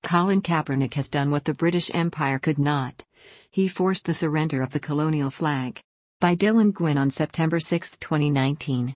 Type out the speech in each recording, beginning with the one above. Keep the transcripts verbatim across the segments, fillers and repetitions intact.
Colin Kaepernick has done what the British Empire could not. He forced the surrender of the colonial flag. By Dylan Gwynn on September sixth, twenty nineteen.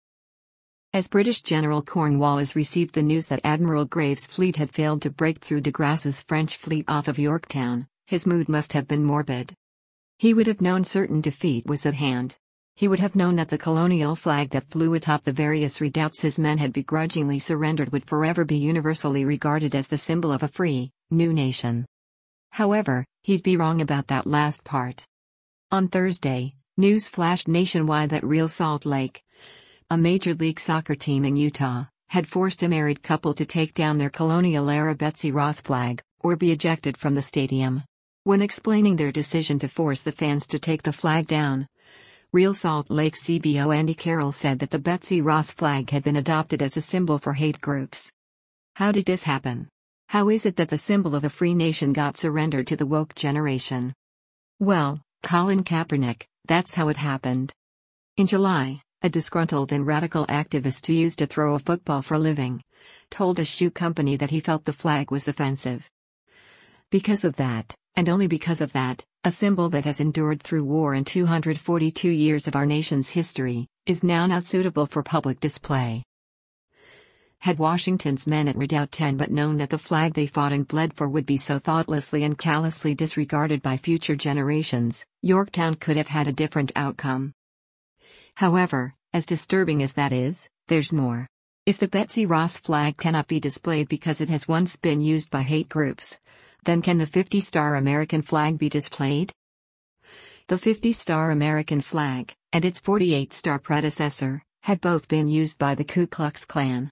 As British General Cornwallis received the news that Admiral Graves' fleet had failed to break through de Grasse's French fleet off of Yorktown, his mood must have been morbid. He would have known certain defeat was at hand. He would have known that the colonial flag that flew atop the various redoubts his men had begrudgingly surrendered would forever be universally regarded as the symbol of a free, new nation. However, he'd be wrong about that last part. On Thursday, news flashed nationwide that Real Salt Lake, a Major League Soccer team in Utah, had forced a married couple to take down their colonial-era Betsy Ross flag, or be ejected from the stadium. When explaining their decision to force the fans to take the flag down, Real Salt Lake C B O Andy Carroll said that the Betsy Ross flag had been adopted as a symbol for hate groups. How did this happen? How is it that the symbol of a free nation got surrendered to the woke generation? Well, Colin Kaepernick, that's how it happened. In July, a disgruntled and radical activist who used to throw a football for a living told a shoe company that he felt the flag was offensive. Because of that, and only because of that, a symbol that has endured through war and two hundred forty-two years of our nation's history, is now not suitable for public display. Had Washington's men at Redoubt ten but known that the flag they fought and bled for would be so thoughtlessly and callously disregarded by future generations, Yorktown could have had a different outcome. However, as disturbing as that is, there's more. If the Betsy Ross flag cannot be displayed because it has once been used by hate groups, then can the fifty-star American flag be displayed? The fifty-star American flag, and its forty-eight-star predecessor, had both been used by the Ku Klux Klan.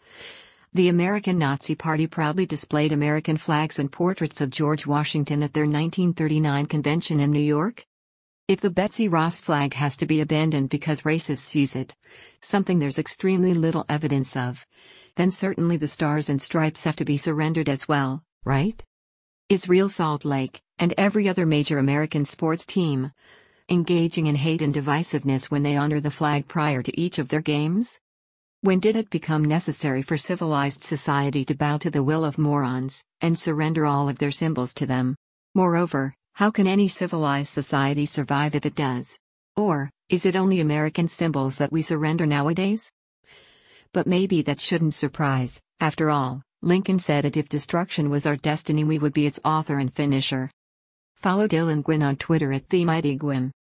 The American Nazi Party proudly displayed American flags and portraits of George Washington at their nineteen thirty-nine convention in New York. If the Betsy Ross flag has to be abandoned because racists use it, something there's extremely little evidence of, then certainly the stars and stripes have to be surrendered as well, right? Is Real Salt Lake, and every other major American sports team, engaging in hate and divisiveness when they honor the flag prior to each of their games? When did it become necessary for civilized society to bow to the will of morons, and surrender all of their symbols to them? Moreover, how can any civilized society survive if it does? Or, is it only American symbols that we surrender nowadays? But maybe that shouldn't surprise. After all, Lincoln said that if destruction was our destiny we would be its author and finisher. Follow Dylan Gwynn on Twitter at TheMightyGwynn.